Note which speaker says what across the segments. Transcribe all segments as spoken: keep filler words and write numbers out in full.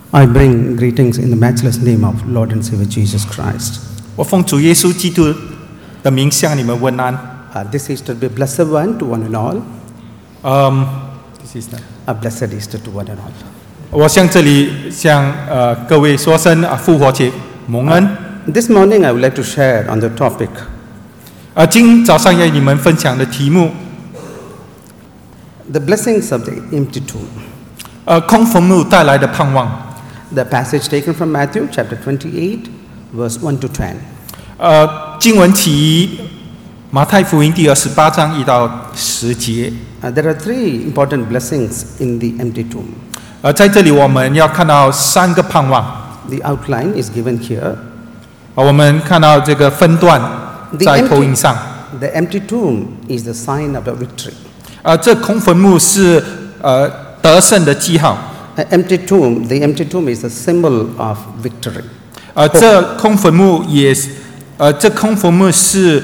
Speaker 1: I bring greetings in the matchless name of Lord and Savior Jesus Christ.
Speaker 2: 我奉主耶稣基督的名向你们问安。
Speaker 1: Uh, this Easter be a blessed one to one and all.
Speaker 2: Um, this is that.
Speaker 1: A blessed Easter to one and all.
Speaker 2: 我向这里向呃各位说声啊复活节蒙恩。
Speaker 1: This morning I would like to share on the topic.
Speaker 2: 啊，今早上要与你们分享的题目，
Speaker 1: The blessings of the empty tomb.
Speaker 2: 呃，空坟墓带来的盼望。
Speaker 1: The passage taken from Matthew chapter twenty-eight, verse one to ten.
Speaker 2: 呃，经文起于马太福音第二十八章一到十节。
Speaker 1: Uh, there are three important blessings in the empty tomb.
Speaker 2: 呃，在这里我们要看到三个盼望。
Speaker 1: The outline is given here.
Speaker 2: 啊，我们看到这个分段
Speaker 1: The
Speaker 2: 在投影
Speaker 1: empty,
Speaker 2: 上。
Speaker 1: the empty tomb is the sign of a victory.
Speaker 2: 呃，这空坟墓是呃得胜的记号。
Speaker 1: An empty tomb, the empty tomb is a symbol of victory.
Speaker 2: 呃，这空坟墓也是，呃，这空坟墓是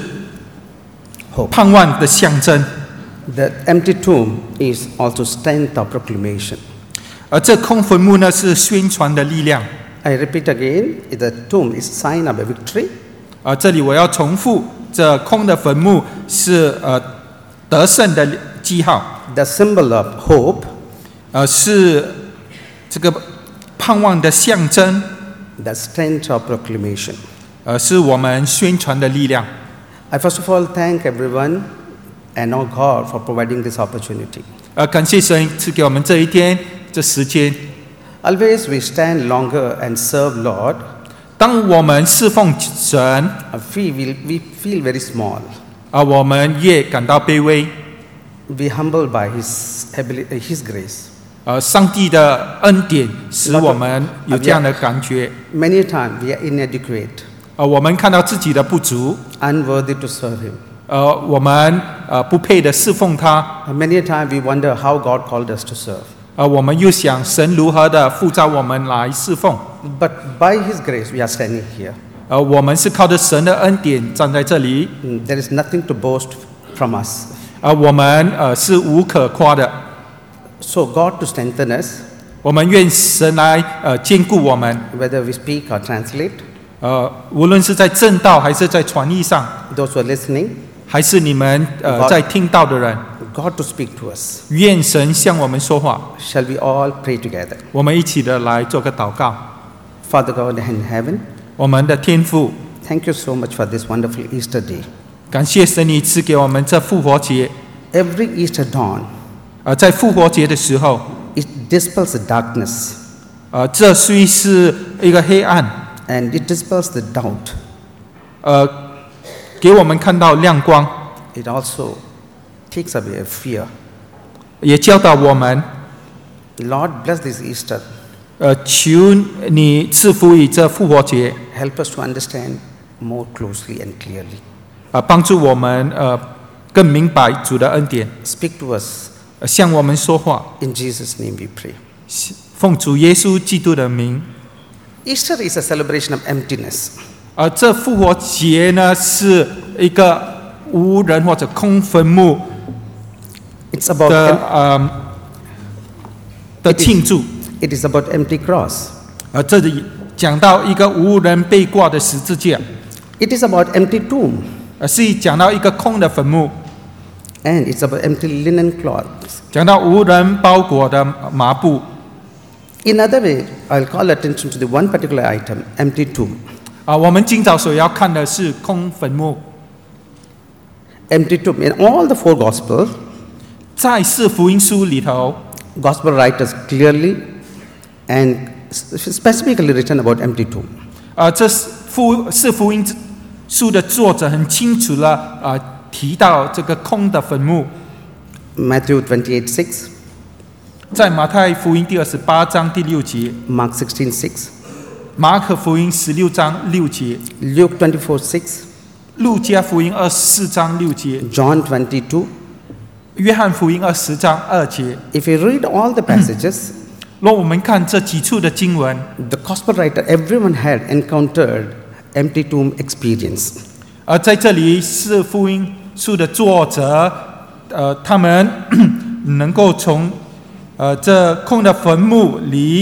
Speaker 1: Hope.
Speaker 2: 盼望的象征。
Speaker 1: The empty tomb is also strength of proclamation.
Speaker 2: 而这空坟墓呢是宣传的力量。
Speaker 1: I repeat again, the tomb is sign of a victory.
Speaker 2: 啊，这里我要重复，这空的坟墓是呃得胜的记号，
Speaker 1: The symbol of hope.
Speaker 2: 呃是这个盼望的象征，
Speaker 1: The strength of proclamation.
Speaker 2: 呃是我们宣传的力量。
Speaker 1: I first of all thank everyone and our God for providing this opportunity.
Speaker 2: 呃，感谢神赐给我们这一天这时间。
Speaker 1: Always we stand longer and serve Lord.
Speaker 2: 当我们侍奉神，
Speaker 1: Uh, We, will, we feel very small.
Speaker 2: 啊、我们越感到卑微。
Speaker 1: We humble by His ability, His grace.
Speaker 2: 呃，上帝的恩典使我们有这样的感觉。
Speaker 1: Many times we are inadequate,
Speaker 2: 呃，我们看到自己的不足，
Speaker 1: unworthy to serve Him.
Speaker 2: 呃，我们呃不配的侍奉他。
Speaker 1: Uh, Many times we wonder how God called us to serve.
Speaker 2: 呃，我们又想神如何的呼召我们来侍奉。
Speaker 1: But by His grace we are standing here.
Speaker 2: 呃，我们是靠着神的恩典站在这里。
Speaker 1: Mm, There is nothing to boast from us.
Speaker 2: 呃，我们呃是无可夸的。
Speaker 1: So God to strengthen us,
Speaker 2: 我们愿神来呃兼顾我们。
Speaker 1: whether we speak or translate,
Speaker 2: 呃，无论是在正道还是在传译上，
Speaker 1: those who are listening,
Speaker 2: 还是你们呃
Speaker 1: God-
Speaker 2: 在听到的人，
Speaker 1: God to speak to us.
Speaker 2: 愿神向我们说话。
Speaker 1: Shall we all pray together?
Speaker 2: 我们一起的来做个祷告。
Speaker 1: Father God in heaven,
Speaker 2: 我们的天父，
Speaker 1: thank you so much for this wonderful Easter day.
Speaker 2: 感谢神你赐给我们这复活节。
Speaker 1: Every Easter dawn,
Speaker 2: 呃，在复活节的时候，
Speaker 1: it dispels the darkness
Speaker 2: 呃，这虽是一个黑暗，
Speaker 1: and it dispels the doubt.
Speaker 2: 呃，给我们看到亮光，
Speaker 1: It also takes away fear.
Speaker 2: 也教导我们，
Speaker 1: Lord, bless this Easter.
Speaker 2: 呃，求你赐福于这复活节，
Speaker 1: Help us to understand more closely and clearly.
Speaker 2: 呃，帮助我们呃更明白主的恩典，
Speaker 1: Speak to us.
Speaker 2: 呃向我们说话。
Speaker 1: In Jesus' name we pray.
Speaker 2: 奉主耶稣基督的名，
Speaker 1: Easter is a celebration of emptiness.
Speaker 2: 呃，这复活节呢是一个无人或者空坟墓
Speaker 1: It's about
Speaker 2: 的
Speaker 1: em-
Speaker 2: 呃的
Speaker 1: It is-
Speaker 2: 庆祝。
Speaker 1: it is about empty cross.
Speaker 2: 呃，这里讲到一个无人被挂的十字架，
Speaker 1: It is about empty tomb,
Speaker 2: 呃，是讲到一个空的坟墓，
Speaker 1: and it's about empty linen cloths.
Speaker 2: 讲到无人包裹的麻布。
Speaker 1: In other way, I'll call attention to the one particular item, empty tomb.
Speaker 2: 啊、我们今早所要看的是空坟墓。
Speaker 1: Empty tomb. In all the four Gospels,
Speaker 2: 在四福音书里头，
Speaker 1: Gospel writers clearly and specifically written about empty tomb.
Speaker 2: 呃，这是福四福音书的作者很清楚了，呃，提到这个空的坟墓。
Speaker 1: Matthew twenty-eight six,
Speaker 2: 在马太福音第二十八章第六节，
Speaker 1: Mark sixteen six,
Speaker 2: 马可福音十六章六节，
Speaker 1: Luke twenty-four six,
Speaker 2: 路加福音二十四章六节，
Speaker 1: John twenty-two.
Speaker 2: 约翰福音二十章二节。
Speaker 1: If you read all the passages,
Speaker 2: 若我们看这几处的经文，
Speaker 1: the Gospel writer, everyone had encountered empty tomb experience.
Speaker 2: 而在这里是福音书的作者，呃，他们能够从呃这空的坟墓里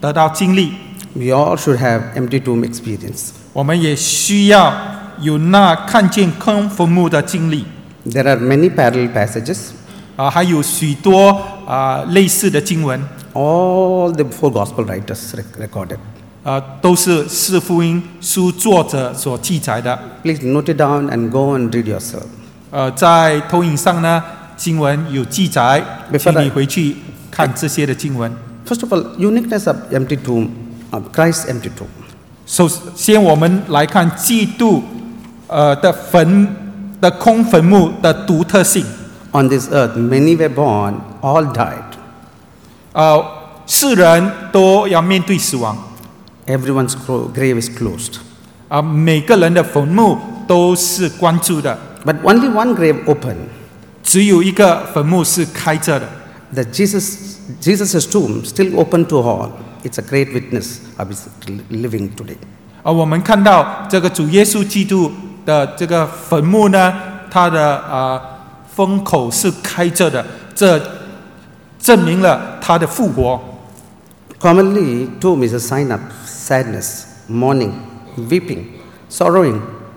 Speaker 2: 得到经历。
Speaker 1: We all should have empty tomb experience.
Speaker 2: 我们也需要有那看见空坟墓的经历。
Speaker 1: There are many parallel passages.
Speaker 2: 啊，还有许多啊类似的经文，
Speaker 1: All the four gospel writers rec- recorded.
Speaker 2: 啊，都是四福音书作者所记载的。
Speaker 1: Please note it down and go and read yourself.
Speaker 2: 呃，在投影上呢，经文有记载，
Speaker 1: Before
Speaker 2: 请你
Speaker 1: I-
Speaker 2: 回去看这些的经文。
Speaker 1: First of all, uniqueness of empty tomb, of Christ's empty tomb.
Speaker 2: 首先，我们来看基督呃的坟的空坟墓的独特性。
Speaker 1: On this earth, many were born, all died.
Speaker 2: 呃，世人都要面对死亡，
Speaker 1: Everyone's clo- grave is closed.
Speaker 2: 啊、每个人的坟墓都是关住的，
Speaker 1: But only one grave open.
Speaker 2: 只有一个坟墓是开着的。
Speaker 1: The Jesus, Jesus' tomb still open to all. It's a great witness of his living today.
Speaker 2: 而我们看到这个主耶稣基督的这个坟墓呢，它的呃封口是开着的，这证明了他的复活。
Speaker 1: Commonly, tomb is a sign of sadness, mourning, weeping, sorrowing,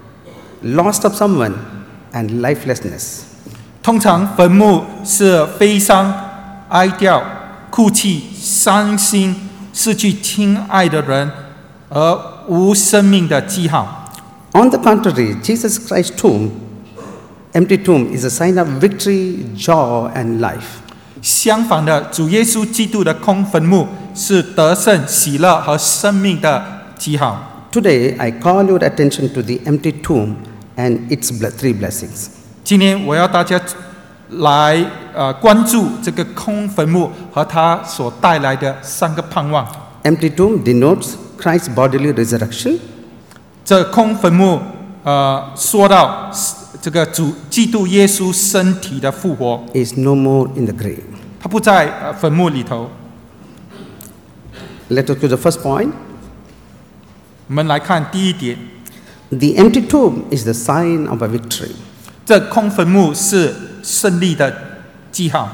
Speaker 1: loss of someone, and lifelessness.
Speaker 2: 通常坟墓是悲伤、哀悼、哭泣、伤心，失去亲爱的人，而无生命的记号。
Speaker 1: On the contrary, Jesus Christ's tomb, empty tomb, is a sign of victory, joy, and life.
Speaker 2: 相反的，主耶稣基督的空坟墓是得胜、喜乐和生命的记号。
Speaker 1: Today, I call your attention to the empty tomb and its ble- three blessings.
Speaker 2: 今天我要大家来呃关注这个空坟墓和它所带来的三个盼望。
Speaker 1: Empty tomb denotes Christ's bodily resurrection.
Speaker 2: 这空坟墓呃说到这个主基督耶稣身体的复活，
Speaker 1: Is no more in the grave.
Speaker 2: 他不在呃坟墓里头。
Speaker 1: Let us go to the first point.
Speaker 2: 我们来看第一点，
Speaker 1: The empty tomb is the sign of a victory.
Speaker 2: 这空坟墓是胜利的记号。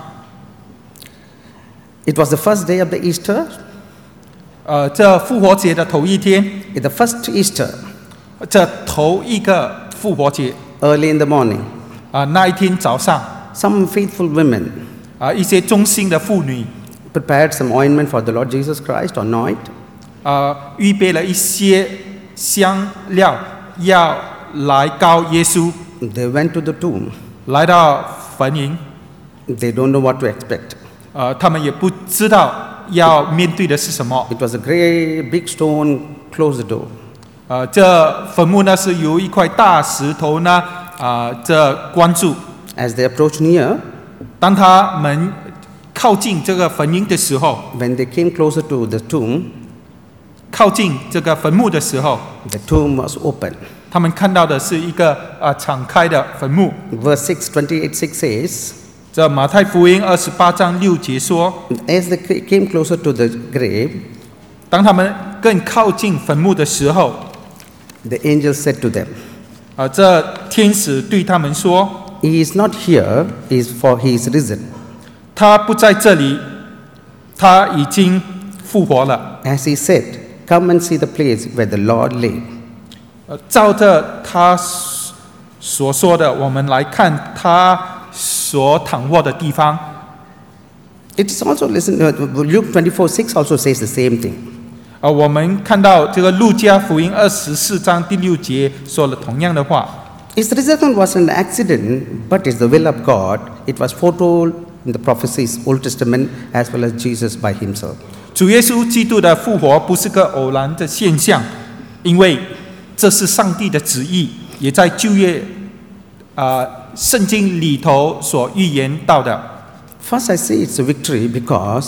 Speaker 1: It was the first day of the Easter.
Speaker 2: 呃，这复活节的头一天，
Speaker 1: It's the first Easter,
Speaker 2: 这头一个复活节
Speaker 1: early in the morning.
Speaker 2: 啊、那一天早上
Speaker 1: Some faithful women
Speaker 2: 啊、一些忠心的妇女
Speaker 1: prepared some ointment for the Lord Jesus Christ or anoint.
Speaker 2: 呃，预备了一些香料，要来膏耶稣，
Speaker 1: They went to the tomb.
Speaker 2: 来到坟茔。
Speaker 1: They don't know what to expect.
Speaker 2: 呃，他们也不知道要面对的是什么。
Speaker 1: It was a great big stone, closed the door.
Speaker 2: 呃，这坟墓呢是由一块大石头呢，啊、这关住。
Speaker 1: As they approached near,
Speaker 2: 当他们靠近这个坟茔的时候，
Speaker 1: when they came closer to the tomb,
Speaker 2: 靠近这个坟墓的时候，
Speaker 1: the tomb was open.
Speaker 2: 他们看到的是一个啊、敞开的坟墓。
Speaker 1: Verse six, twenty-eight, six says,
Speaker 2: 这马太福音二十八章六节说，
Speaker 1: as they ca- came closer to the grave,
Speaker 2: 当他们更靠近坟墓的时候，
Speaker 1: the angel said to them,
Speaker 2: 啊、这天使对他们说，
Speaker 1: He is not here, is for he is risen.
Speaker 2: 他不在这里，他已经复活了。
Speaker 1: As he said, come and see the place where the Lord lay.
Speaker 2: 呃，照着他所说的，我们来看他所躺卧的地方。
Speaker 1: It is also, listen, uh, Luke twenty-four, six also says the same thing.
Speaker 2: 呃，我们看到这个路加福音二十四章第六节说了同样的话。
Speaker 1: His resurrection was an accident, but it's the will of God. It was foretold in the prophecies, Old Testament, as well as Jesus by himself.
Speaker 2: 主耶稣基督的复活不是个偶然的现象，因为这是上帝的旨意，也在旧约啊圣经里头所预言到的。
Speaker 1: First, I say it's a victory because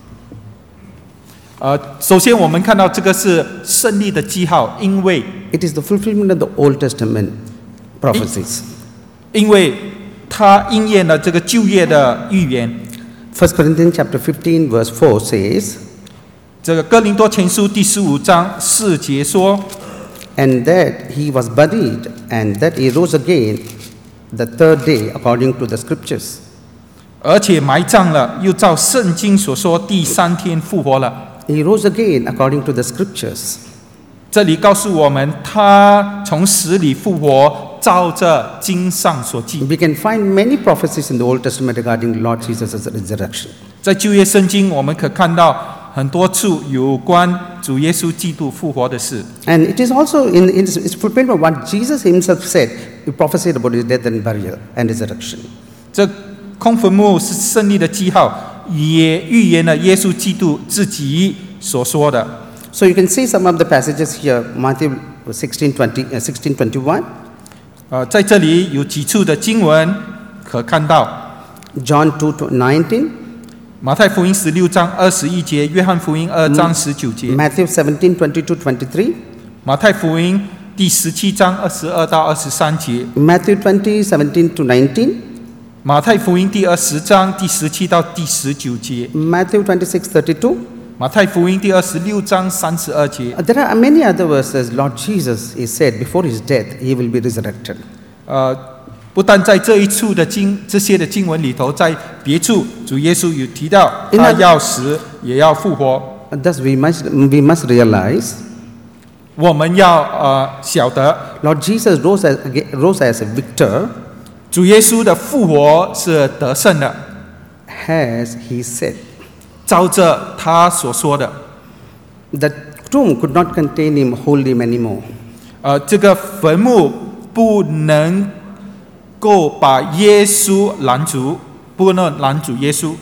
Speaker 2: 呃，首先我们看到这个是胜利的记号，因为
Speaker 1: it is the fulfillment of the Old Testament prophecies.
Speaker 2: 因为它应验了这个旧约的预言。
Speaker 1: First Corinthians chapter fifteen, verse four says,
Speaker 2: 这个哥林多前书第十五章四节说，
Speaker 1: and that he was buried, and that he rose again the third day according to the scriptures.
Speaker 2: 而且埋葬了，又照圣经所说，第三天复活了。
Speaker 1: He rose again according to the scriptures.
Speaker 2: 这里告诉我们，他从死里复活，照着经上所记。
Speaker 1: We can find many prophecies in the Old Testament regarding Lord Jesus' resurrection.
Speaker 2: 在旧约圣经，我们可看到很多处有关主耶稣基督复活的事。
Speaker 1: And it is also in, in it's fulfillment of what Jesus himself said. He prophesied about his death and burial and resurrection.
Speaker 2: 这空坟墓是胜利的记号，也预言了耶稣基督自己所说的。
Speaker 1: So you can see some of the passages here, Matthew sixteen twenty, uh, sixteen twenty-one,
Speaker 2: 呃，在这里有几处的经文可看到，
Speaker 1: John two nineteen,
Speaker 2: 马太福音十六章二十一节，约翰福音二章十九节，
Speaker 1: Matthew seventeen twenty-two twenty-three,
Speaker 2: 马太福音第十七章二十二到二十三节，
Speaker 1: Matthew twenty seventeen to nineteen,
Speaker 2: 马太福音第二十章第十七到第十九节，
Speaker 1: Matthew twenty-six thirty-two.
Speaker 2: 马太福音第二十六章三十二节。
Speaker 1: Uh, There are many other verses. Lord Jesus is said before his death he will be resurrected.
Speaker 2: 呃，不但在这一处的经这些的经文里头，在别处主耶稣有提到，他要死也要复活。
Speaker 1: Uh, Thus we must we must realize
Speaker 2: 我们要呃晓得，
Speaker 1: Lord Jesus rose as, rose as a victor,
Speaker 2: 主耶稣的复活是得胜的，
Speaker 1: as he said.
Speaker 2: 照着他所说的。
Speaker 1: The tomb could not contain him, hold him anymore.
Speaker 2: 呃，这个坟墓不能够把耶稣拦住，不能拦住耶稣。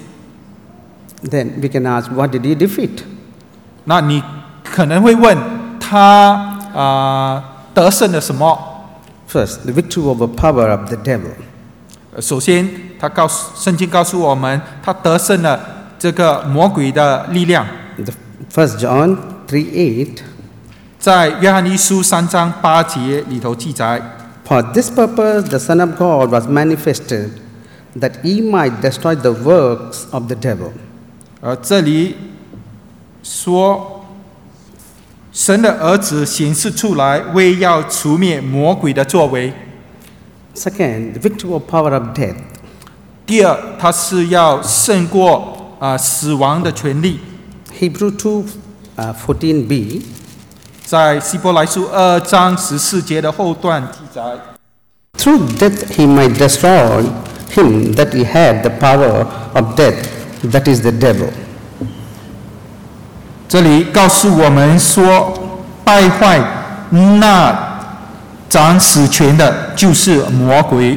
Speaker 1: Then we can ask, what did he defeat?
Speaker 2: 那你可能会问他啊、呃得胜了什么？
Speaker 1: First, the victory over power of the devil.
Speaker 2: 呃首先，他告诉圣经告诉我们，他得胜了这个魔鬼的力量。
Speaker 1: The First John three eight.
Speaker 2: 在约翰一书三章八节里头记载，
Speaker 1: For this purpose the Son of God was manifested, that he might destroy the works of the devil.
Speaker 2: 呃，这里说，神的儿子显示出来，为要除灭魔鬼的作为。
Speaker 1: Second, the victory over power of death.
Speaker 2: 第二，他是要胜过啊、呃死亡的权利。
Speaker 1: Hebrew two fourteen b.
Speaker 2: 在希伯来书二章十四节的后段记载，
Speaker 1: Through death he might destroy him that he had the power of death, that is the devil.
Speaker 2: 这里告诉我们说，败坏那掌死权的就是魔鬼，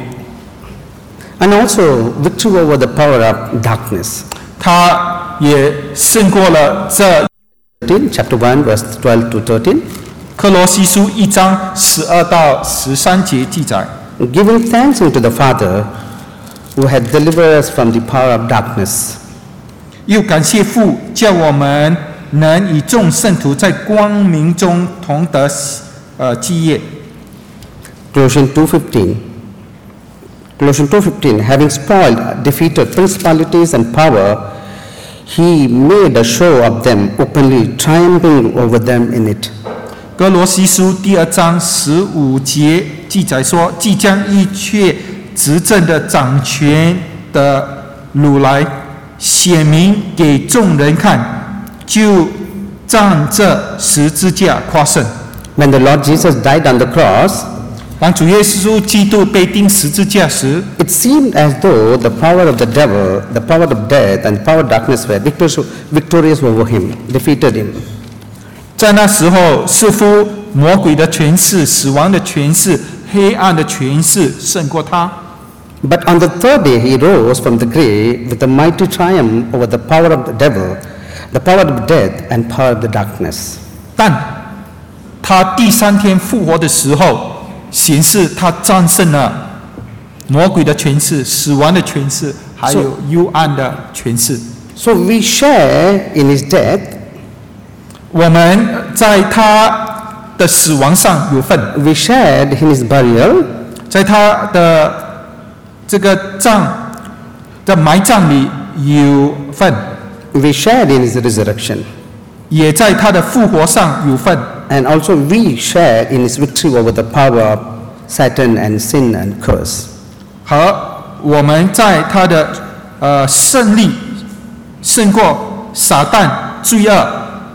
Speaker 1: And also victory over the power of darkness.
Speaker 2: 他也胜过了这
Speaker 1: Chapter one verse twelve to thirteen.
Speaker 2: 科罗西书一章十二到十三节记载，
Speaker 1: Giving thanks unto the Father who had delivered us from the power of darkness.
Speaker 2: 又感谢父，叫我们能与众圣徒在光明中同得呃基业。
Speaker 1: Colossians two fifteen. Colossians two fifteen. Having spoiled, defeated principalities and power, he made a show of them openly, triumphing over them in it.
Speaker 2: 哥罗西书第二章十五节记载说，即将一切执政的掌权的掳来，显明给众人看，就仗这十字架夸胜。
Speaker 1: When the Lord Jesus died on the cross,
Speaker 2: 当主耶稣基督被钉十字架时，
Speaker 1: it seemed as though the power of the devil, the power of death and power of darkness were victorious, victorious over him, defeated him.
Speaker 2: 在那时候，似乎魔鬼的权势、死亡的权势、黑暗的权势胜过他。
Speaker 1: But on the third day he rose from the grave with a mighty triumph over the power of the devil, the power of death and power of the darkness.
Speaker 2: 但他第三天复活的时候，显示他战胜了魔鬼的权势、死亡的权势，还有幽暗的权势。
Speaker 1: So we share in his death,
Speaker 2: 我们在他的死亡上有份，
Speaker 1: we shared in his burial,
Speaker 2: 在他的这个葬的埋葬里有份，
Speaker 1: we shared in his resurrection,
Speaker 2: 也在他的复活上有份。
Speaker 1: and also we shared in his victory over the power of Satan and sin and curse.
Speaker 2: 和我们在他的呃胜利胜过撒旦、罪恶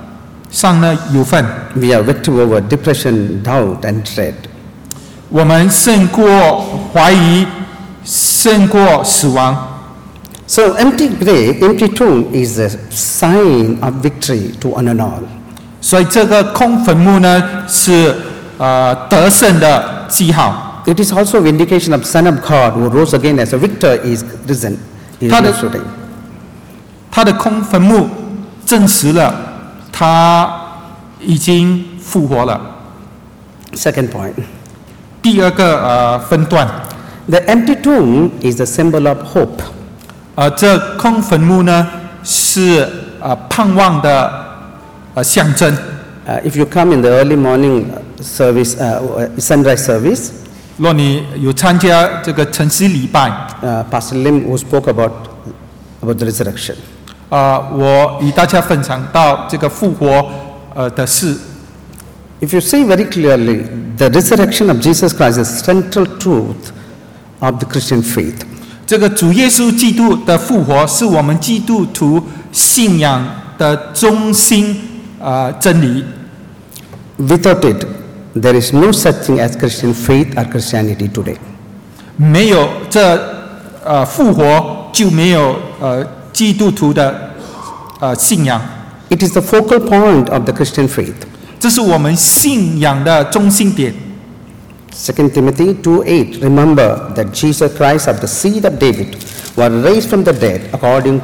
Speaker 2: 上呢有份。
Speaker 1: We have victory over depression, doubt, and dread.
Speaker 2: 我们胜过怀疑，胜过死亡。
Speaker 1: So empty grave, empty tomb is a sign of victory to one and all.
Speaker 2: 所以这个空坟墓呢，是呃得胜的记号。
Speaker 1: It is also vindication of Son of God who rose again as a victor is risen. He is
Speaker 2: 他的
Speaker 1: risen.
Speaker 2: 他的空坟墓证实了他已经复活了。
Speaker 1: Second point.
Speaker 2: 第二个呃分段，
Speaker 1: The empty tomb is a symbol of hope.
Speaker 2: 呃，这空坟墓呢是呃盼望的呃象征。
Speaker 1: Uh, if you come in the early morning service, uh, sunrise service,
Speaker 2: 若你有参加这个晨曦礼拜，
Speaker 1: uh, Pastor Lim who spoke about about the resurrection.
Speaker 2: 啊、呃，我与大家分享到这个复活呃的事。
Speaker 1: If you see very clearly, the resurrection of Jesus Christ is central truth of the Christian faith.
Speaker 2: 这个主耶稣基督的复活是我们基督徒信仰的中心啊、呃、真理。
Speaker 1: Without it, there is no such thing as Christian faith or Christianity today.
Speaker 2: 没有这呃复活，就没有呃基督徒的呃信仰。
Speaker 1: It is the focal point of the Christian faith.
Speaker 2: 这是我们信仰的中心点。
Speaker 1: Second Timothy two eight. Remember that Jesus Christ of the seed of David was raised from the dead according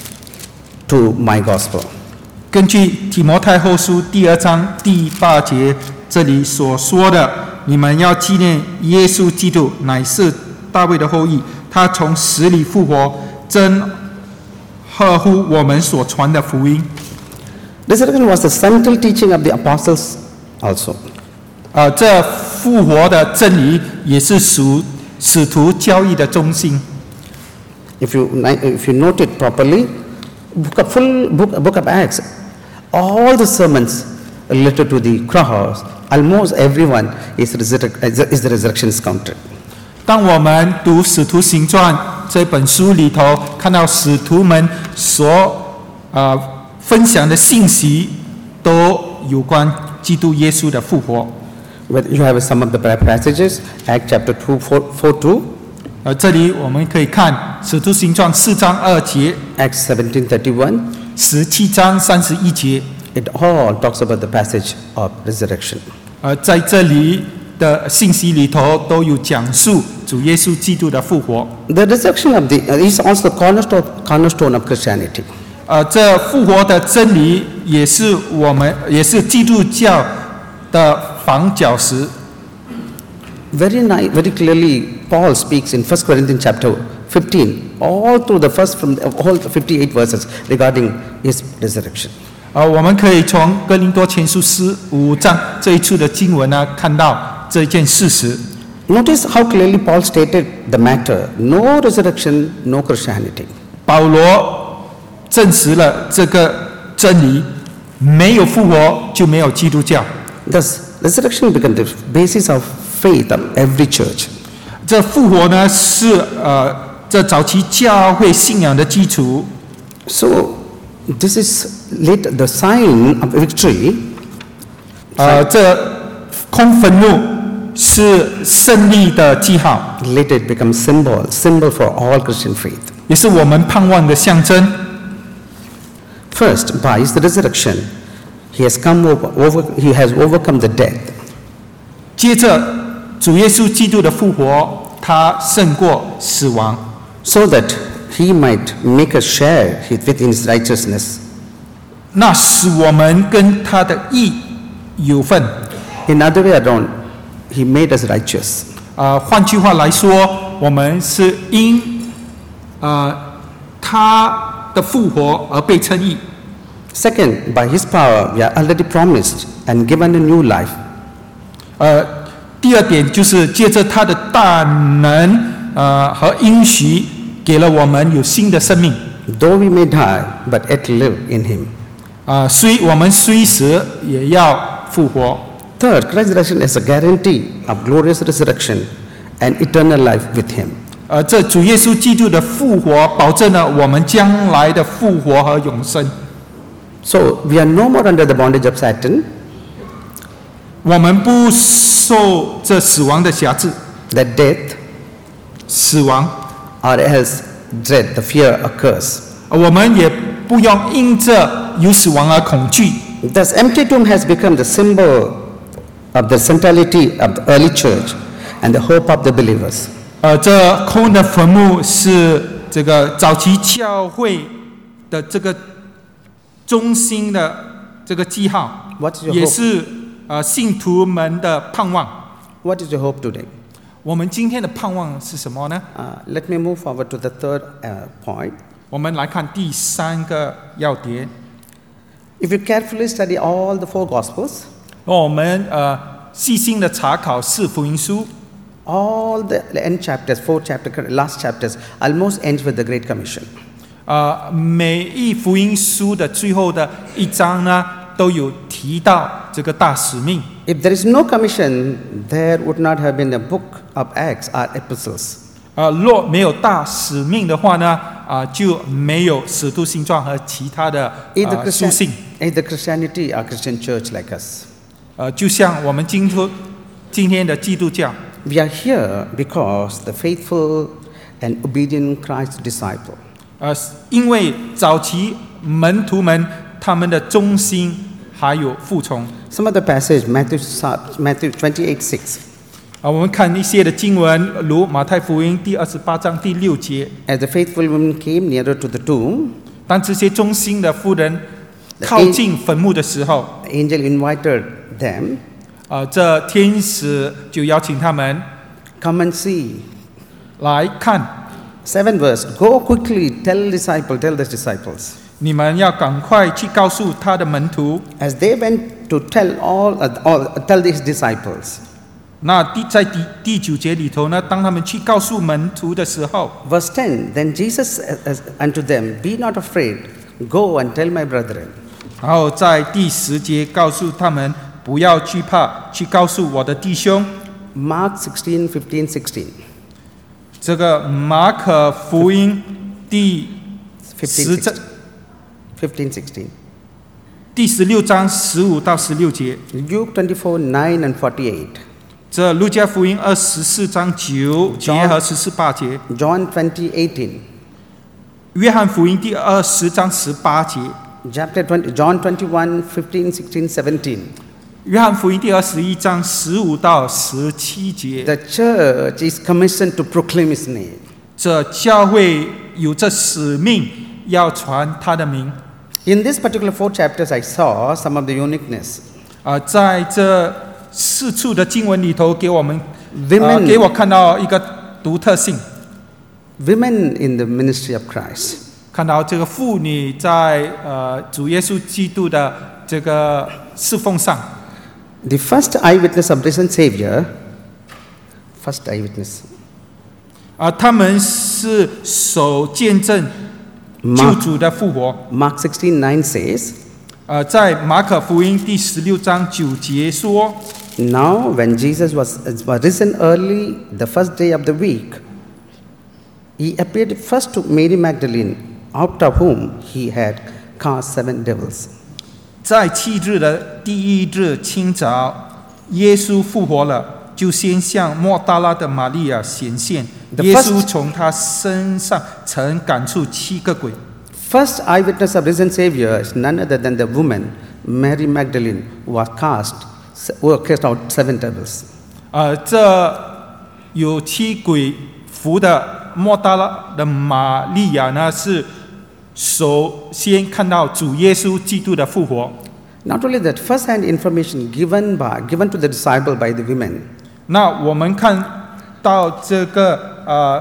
Speaker 1: to my gospel.
Speaker 2: 根据提摩太后书第二章第八节这里所说的，你们要纪念耶稣基督乃是大卫的后裔，他从死里复活，真合乎我们所传的福音。
Speaker 1: Resurrection was the central teaching of the apostles also.
Speaker 2: 呃，这复活的真理也是属使徒教义的中心。
Speaker 1: If you if you note it properly, book of full book, book of Acts, all the sermons related to the cross, almost everyone is resurrect, is the resurrection's counted.
Speaker 2: 当我们读《使徒行传》这本书里头，看到使徒们所呃分享的信息，都有关基督耶稣的复活。
Speaker 1: But you have some of the passages, Acts chapter two, four, four two,
Speaker 2: 呃，这里我们可以看《使徒行传》四章二节，
Speaker 1: Acts seventeen thirty-one.
Speaker 2: 十七章三十一节。
Speaker 1: It all talks about the passage of resurrection.
Speaker 2: 呃，在这里的信息里头都有讲述主耶稣基督的复活。
Speaker 1: The resurrection of the uh, is also the cornerstone cornerstone of Christianity.
Speaker 2: 呃，这复活的真理也是我们也是基督教的房角石。
Speaker 1: Very nice, very clearly, Paul speaks in First Corinthians chapter fifteen, all through the first from the, all fifty-eight verses regarding his resurrection.
Speaker 2: 呃，我们可以从哥林多前书十五章这一处的经文呢，看到这一件事实。
Speaker 1: Notice how clearly Paul stated the matter: no resurrection, no Christianity.
Speaker 2: 保罗证实了这个真理，没有复活就没有基督教。
Speaker 1: Thus, resurrection became the basis of faith of every church.
Speaker 2: 这复活呢，是呃这早期教会信仰的基础。
Speaker 1: So, this is later the sign of victory.
Speaker 2: 呃，这空坟墓是胜利的记号，
Speaker 1: Later, it becomes symbol, symbol for all Christian faith.
Speaker 2: 也是我们盼望的象征。
Speaker 1: First, by his resurrection, he has come over, over he has overcome the death.
Speaker 2: 接着，主耶稣基督的复活，他胜过死亡，
Speaker 1: so that he might make us share his- within his righteousness.
Speaker 2: 那使我们跟他的义有份。
Speaker 1: In other way around, he made us righteous.
Speaker 2: 呃，换句话来说，我们是因呃他的复活而被称义。
Speaker 1: Second, by his power, we are already promised and given a new life.
Speaker 2: 呃，第二点就是借着他的大能呃和应许，给了我们有新的生命。
Speaker 1: Though we may die, but yet live in him.
Speaker 2: 啊、虽我们虽死，也要复活。
Speaker 1: Third, Christ's resurrection is a guarantee of glorious resurrection and eternal life with him.
Speaker 2: 呃，这主耶稣基督的复活，保证了我们将来的复活和永生。
Speaker 1: So we are no more under the bondage of Satan,
Speaker 2: 我们不受这死亡的辖制，
Speaker 1: that death
Speaker 2: 死亡，
Speaker 1: or else dread, the fear occurs.
Speaker 2: 我们也不用因着有死亡而恐惧。
Speaker 1: Thus, empty tomb has become the symbol of the centrality of the early church and the hope of the believers.
Speaker 2: 呃，这空的坟墓是这个早期教会的这个中心的这个记号，
Speaker 1: What is your
Speaker 2: 也
Speaker 1: hope?
Speaker 2: 是呃信徒们的盼望。
Speaker 1: What is your hope today?
Speaker 2: 我们今天的盼望是什么呢？
Speaker 1: Uh, let me move forward to the third uh, point.
Speaker 2: 我们来看第三个要点。
Speaker 1: If you carefully study all the four Gospels,
Speaker 2: 我们呃细心的查考四福音书，
Speaker 1: all the end chapters, four chapters, last chapters, almost ends with the Great Commission.
Speaker 2: 呃每一福音书的最后的一章呢，都有提到这个大使命。
Speaker 1: If there is no commission, there would not have been a book of Acts or epistles.
Speaker 2: 呃，若没有大使命的话呢，啊、就没有使徒行传和其他的
Speaker 1: Either,
Speaker 2: 呃书
Speaker 1: Christian,
Speaker 2: 信。
Speaker 1: either Christianity or Christian church like us.
Speaker 2: 呃，就像我们今天今天的基督教，
Speaker 1: We are here because the faithful and obedient Christ disciple.
Speaker 2: 呃，因为早期门徒们他们的忠心还有服从。
Speaker 1: Some of the passage, Matthew, Matthew twenty-eight six.
Speaker 2: 啊、我们看一些的经文，如马太福音第二十八章第六节，
Speaker 1: As the faithful women came nearer to the tomb,
Speaker 2: 当这些忠心的妇人靠近坟墓的时候，
Speaker 1: the angel invited them,
Speaker 2: 呃，这天使就邀请他们
Speaker 1: come and see.
Speaker 2: 来看，
Speaker 1: Seven verse, go quickly, tell disciple, tell the disciples.
Speaker 2: 你们要赶快去告诉他的门徒。
Speaker 1: As they went to tell all, uh, all tell these disciples.
Speaker 2: 那第在第第九节里头呢，当他们去告诉门徒的时候，
Speaker 1: Verse ten, then Jesus said unto them, be not afraid, go and tell my brethren.
Speaker 2: 然后在第十节告诉他们不要惧怕，去告诉我的弟兄。
Speaker 1: Mark sixteen, fifteen, sixteen.
Speaker 2: 这个马可福音第
Speaker 1: fifteen,
Speaker 2: 十章
Speaker 1: fifteen, sixteen.
Speaker 2: 第十六章十五到十六节，
Speaker 1: Luke twenty-four, nine and forty-eight.
Speaker 2: 这路加福音二十四章九节
Speaker 1: John-
Speaker 2: 和十四八节，
Speaker 1: John twenty, eighteen.
Speaker 2: 约翰福音第二十章十八节，
Speaker 1: Chapter twenty, John twenty-one, fifteen, sixteen, seventeen.
Speaker 2: 约翰福音第二十一章十五到十七节。
Speaker 1: The church is commissioned to proclaim his name.
Speaker 2: 这教会有这使命，要传他的名。
Speaker 1: In this particular four chapters, I saw some of the uniqueness.
Speaker 2: 啊、在这四处的经文里头，给我们、呃、
Speaker 1: Women,
Speaker 2: 给我看到一个独特性，
Speaker 1: women in the ministry of Christ.
Speaker 2: 看到这个妇女在呃主耶稣基督的这个侍奉上。
Speaker 1: The first eyewitness of risen Savior, first eyewitness,
Speaker 2: 啊、他们是首见证救
Speaker 1: Mark,
Speaker 2: 主的复活。
Speaker 1: Mark sixteen, nine says,
Speaker 2: 呃，在马可福音第十六章九节说，
Speaker 1: Now when Jesus was, was risen early, the first day of the week, he appeared first to Mary Magdalene, out of whom he had cast seven devils.
Speaker 2: 在七日的第一日清早，耶稣复活了，就先向莫大拉的玛利亚显现。
Speaker 1: The
Speaker 2: 耶
Speaker 1: first-
Speaker 2: 稣从他身上曾赶出七个鬼。
Speaker 1: First eyewitness of risen Savior is none other than the woman, Mary Magdalene, who was cast, who cast out seven devils.
Speaker 2: 呃，这有七鬼服的莫大拉的玛利亚呢，是首先看到主耶稣基督的复活。
Speaker 1: Not only that, first-hand information given by given to the disciple by the women.
Speaker 2: 那我们看到这个呃，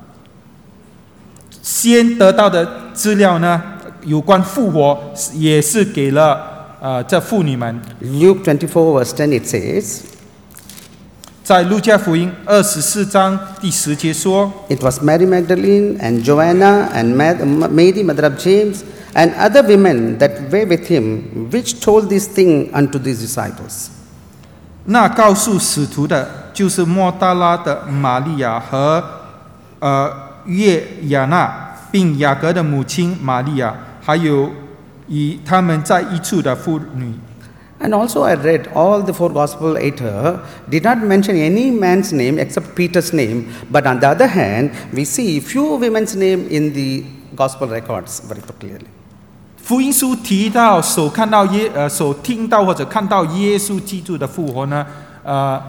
Speaker 2: 先得到的资料呢，有关复活也是给了呃这妇女们。
Speaker 1: Luke twenty-four verse ten it says,
Speaker 2: 在路加福音二十四章第十节说，
Speaker 1: it was Mary Magdalene and Joanna and Ma- Mary mother of James and other women that were with him, which told this thing unto these disciples.
Speaker 2: 那告诉使徒的，就是莫大拉的玛利亚和呃约亚娜，并雅各的母亲玛利亚，还有与他们在一处的妇女。
Speaker 1: And also I read all the four gospel writers did not mention any man's name except Peter's name. But on the other hand, we see few women's name in the gospel records very clearly.
Speaker 2: 福音书提到所看到耶呃所听到或者看到耶稣基督的复活呢，呃，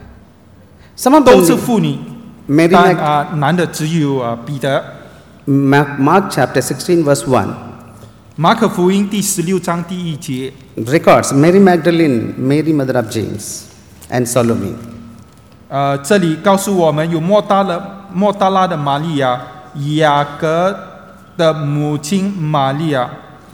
Speaker 1: Some of
Speaker 2: 都是
Speaker 1: them,
Speaker 2: 妇女，
Speaker 1: Mary
Speaker 2: 但
Speaker 1: Mag-
Speaker 2: 啊、男的只有啊、彼得。
Speaker 1: Mark, Mark chapter sixteen verse one
Speaker 2: 马可福音第十六章第一节，
Speaker 1: records Mary Magdalene, Mary mother of James, and Salome.
Speaker 2: 呃，这里告诉我们有莫大拉莫大拉的玛利亚、雅各的母亲玛利亚，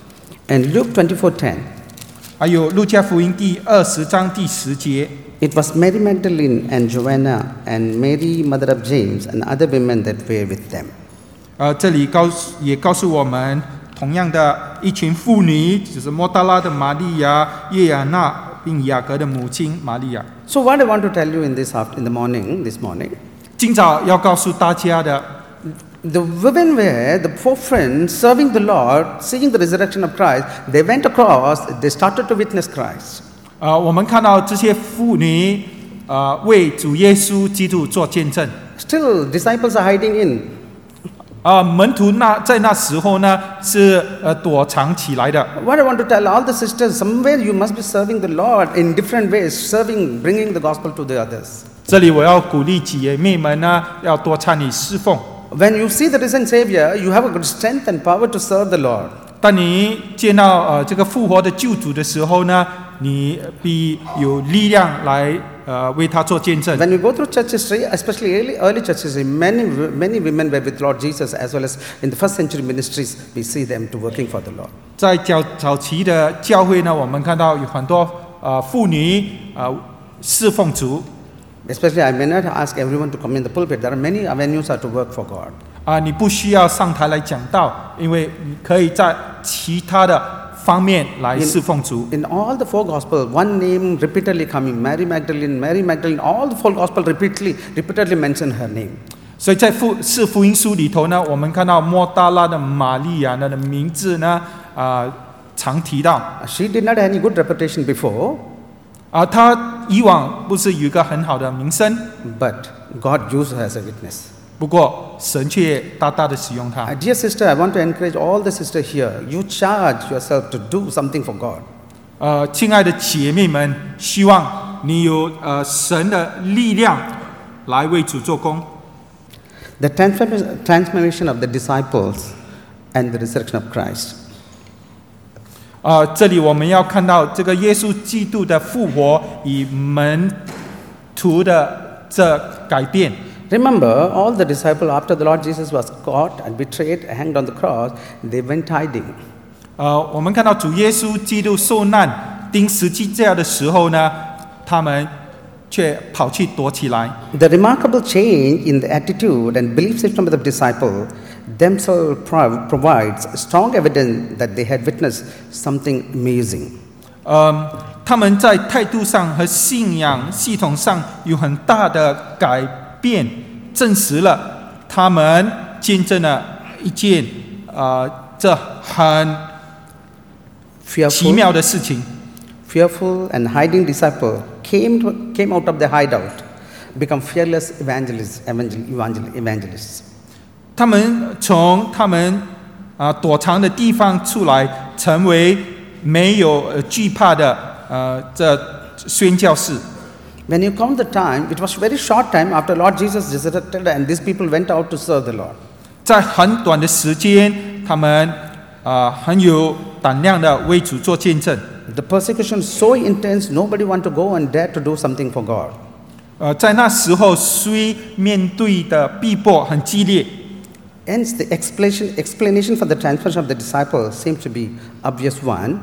Speaker 1: And Luke twenty-four ten,
Speaker 2: 还有路加福音第二十章第十节，
Speaker 1: it was Mary Magdalene and Joanna and Mary mother of James and other women that were with them.
Speaker 2: 呃，这里告诉也告诉我们，同样的一群妇女，就是莫大拉的玛利亚、约亚娜，并雅各的母亲玛利亚。
Speaker 1: So what I want to tell you in this after, in the morning, this morning,
Speaker 2: 今早要告诉大家的，
Speaker 1: the women were the four friends serving the Lord, seeing the resurrection of Christ. They went across, they started to witness Christ.
Speaker 2: 呃，我们看到这些妇女，呃，为主耶稣基督做见证。
Speaker 1: Still, disciples are hiding in.
Speaker 2: 啊、门徒那在那时候呢是呃躲藏起来的。
Speaker 1: What I want to tell all the sisters, somewhere you must be serving the Lord in different ways, serving, bringing the gospel to the others.
Speaker 2: 这里我要鼓励姐妹们呢，要多参与侍奉。
Speaker 1: When you see the risen Savior, you have a good strength and power to serve the Lord.
Speaker 2: 当你见到呃这个复活的救主的时候呢，你必有力量来呃为他做见证。
Speaker 1: When we go through church history, especially early, early church history, many, many women were with Lord Jesus, as well as in the first century ministries, we see them to working for the Lord.
Speaker 2: 在早早期的教会呢，我们看到有很多呃妇女呃侍奉主。
Speaker 1: Especially, I may not ask everyone to come in the pulpit. There are many avenues are to work for God.
Speaker 2: 啊、你不需要上台来讲道，因为你可以在其他的方面来侍奉主。
Speaker 1: In all the four Gospels, one name repeatedly coming, Mary Magdalene, Mary Magdalene, all the four Gospels repeatedly, repeatedly mention her name.
Speaker 2: 所以在福四福音书里头呢，我们看到莫大拉的玛利亚呢的名字呢，啊、常提到。
Speaker 1: She did not have any good reputation before,
Speaker 2: 啊、她以往不是有一个很好的名声，
Speaker 1: but God used her as a witness.
Speaker 2: 不过神却大大的使用她。
Speaker 1: Uh, dear sister, I want to encourage all the sisters here. You charge yourself to do something for God.
Speaker 2: 呃，亲爱的姐妹们，希望你有呃神的力量来为主做工。
Speaker 1: The transformation, transformation of the disciples and the resurrection of Christ.
Speaker 2: 啊、这里我们要看到这个耶稣基督的复活与门徒的这改变。
Speaker 1: Remember, all the disciples, after the Lord Jesus was caught and betrayed, hanged on the cross, they went hiding.
Speaker 2: 呃，我们看到主耶稣基督受难钉十字架的时候呢，他们却跑去躲起来。
Speaker 1: The remarkable change in the attitude and belief system of the disciple themselves prov- provides strong evidence that they had witnessed something amazing.
Speaker 2: 呃，他们在态度上和信仰系统上有很大的改变，证实了他们见证了一件呃这很奇
Speaker 1: Fearful,
Speaker 2: 妙的事情。
Speaker 1: fearful and hiding disciple came, to, came out of the hideout, become fearless evangelists, evangel, evangel, evangelists.
Speaker 2: 他们从他们啊、躲藏的地方出来，成为没有呃惧怕的呃这宣教士。
Speaker 1: When you count the time, it was very short time after Lord Jesus resurrected and these people went out to serve the Lord.
Speaker 2: 在很短的时间，他们啊、很有胆量的为主做见证。
Speaker 1: The persecution is so intense, nobody want to go and dare to do something for God.
Speaker 2: 呃，在那时候，虽面对的逼迫很激烈，
Speaker 1: Hence, the explanation, explanation for the transformation of the disciples seems to be obvious one.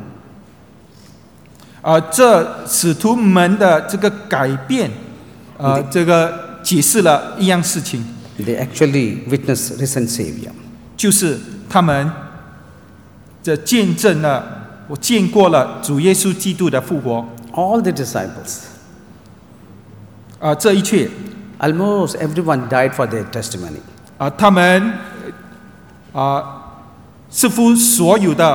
Speaker 2: 呃，这使徒们的这个改变，呃，这个解释了一样事情，
Speaker 1: They actually witnessed risen Savior.
Speaker 2: 就是他们这见证了，我见过了主耶稣基督的复活。
Speaker 1: All the disciples,
Speaker 2: 啊、这一切，
Speaker 1: almost everyone died for their testimony.
Speaker 2: 啊、他们啊、似乎所有的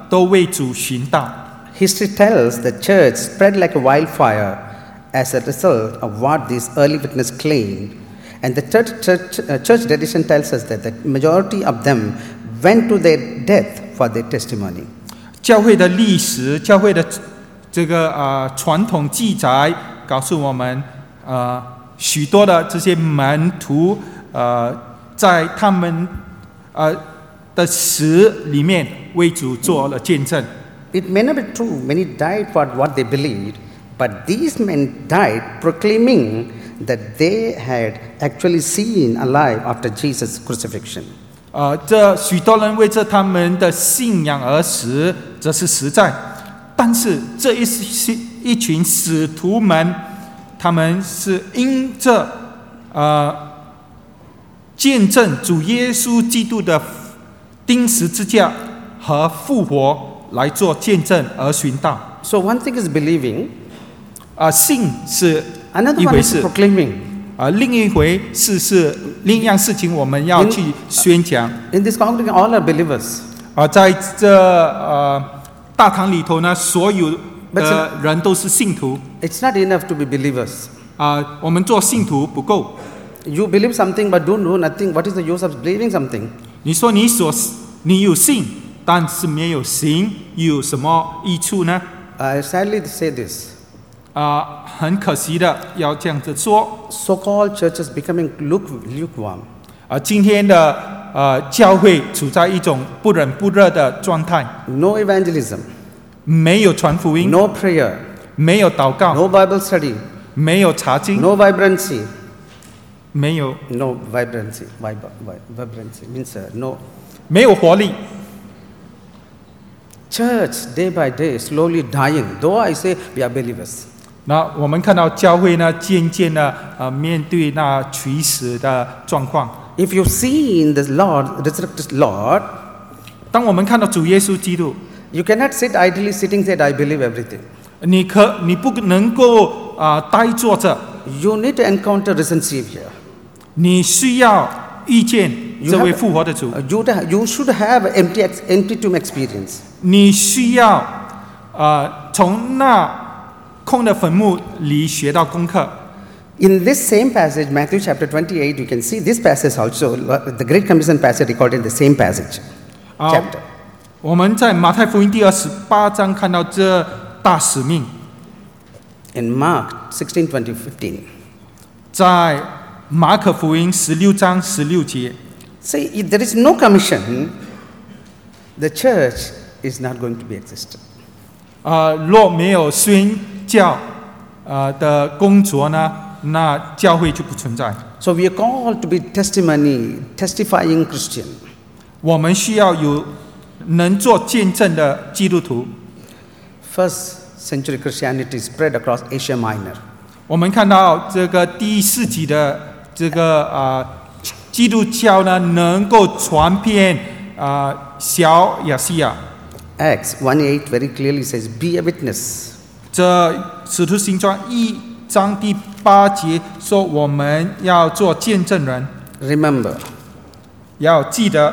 Speaker 2: 都为主寻道。
Speaker 1: History tells the church spread like a wildfire as a result of what these early witnesses claimed. And the church, church, uh, church tradition tells us that the majority of them went to their death for their testimony.
Speaker 2: 教会的历史，教会的这个呃传统记载告诉我们，呃许多的这些门徒，呃在他们呃的死里面为主做了见证。
Speaker 1: It may not be true, many died for what they believed, but these men died proclaiming that they had actually seen alive after Jesus' crucifixion.
Speaker 2: 呃，这许多人为着他们的信仰而死，这是实在。但是这一一群使徒们，他们是因着呃见证主耶稣基督的钉十字架和复活来做见证而寻道。
Speaker 1: So one thing is believing,
Speaker 2: 啊、呃，信是
Speaker 1: another
Speaker 2: 一
Speaker 1: one
Speaker 2: 回
Speaker 1: is
Speaker 2: 事。
Speaker 1: proclaiming.
Speaker 2: 啊，另一回事是另一样事情，我们要去宣讲。
Speaker 1: In this congregation, all are believers.
Speaker 2: 啊，在这呃大堂里头呢，所有的人都是信徒。
Speaker 1: It's not enough to be believers.
Speaker 2: 啊，我们做信徒不够。
Speaker 1: You believe something but don't know nothing. What is the use of believing something?
Speaker 2: 你说你所你有信，但是没有行，有什么益处呢？
Speaker 1: I sadly say this.
Speaker 2: 啊，很可惜的要这样子说。
Speaker 1: So-called churches becoming luke- lukewarm.
Speaker 2: 啊，今天的呃教会处在一种不冷不热的状态，
Speaker 1: No evangelism.
Speaker 2: 没有传福音，
Speaker 1: No prayer.
Speaker 2: 没有祷告，
Speaker 1: No Bible study.
Speaker 2: 没有查经，
Speaker 1: No vibrancy.
Speaker 2: 没有
Speaker 1: No vibrancy. Vib- vi- vibrancy means uh, no.
Speaker 2: 没有活力。
Speaker 1: Church day by day slowly dying. Though I say we are believers.
Speaker 2: 那我们看到教会呢，渐渐的呃面对那垂死的状况。
Speaker 1: If you see in the Lord, resurrected Lord,
Speaker 2: 当我们看到主耶稣基督，
Speaker 1: you cannot sit idly sitting said I believe everything.
Speaker 2: 你可你不能够啊、呃、呆坐着，
Speaker 1: You need to encounter risen Savior.
Speaker 2: 你需要遇见这位复活的主，
Speaker 1: Uh, You, to- you should have empty, ex- empty tomb experience.
Speaker 2: 你需要呃从那空的坟墓里学到功课。
Speaker 1: In this same passage, Matthew chapter twenty-eight, you can see this passage also, the Great Commission passage recorded in the same passage,
Speaker 2: 啊
Speaker 1: chapter.
Speaker 2: 我们在马太福音第二十八章看到这大使命，
Speaker 1: In Mark sixteen, twenty, fifteen.
Speaker 2: 在马可福音十六章十六节。
Speaker 1: See, if there is no commission, the church is not going to be existed.
Speaker 2: 啊，若没有宣教呃的工作呢，那教会就不存在。
Speaker 1: So we are called to be testimony, testifying Christian.
Speaker 2: 我们需要有能做见证的基督徒。
Speaker 1: First century Christianity spread across Asia Minor.
Speaker 2: 我们看到这个第一世纪的这个啊、呃、基督教呢，能够传遍啊、呃、小亚细亚。
Speaker 1: Acts one eight very clearly says, be a witness.
Speaker 2: 这使徒行传一章第八节说，我们要做见证人，
Speaker 1: Remember,
Speaker 2: 要记得，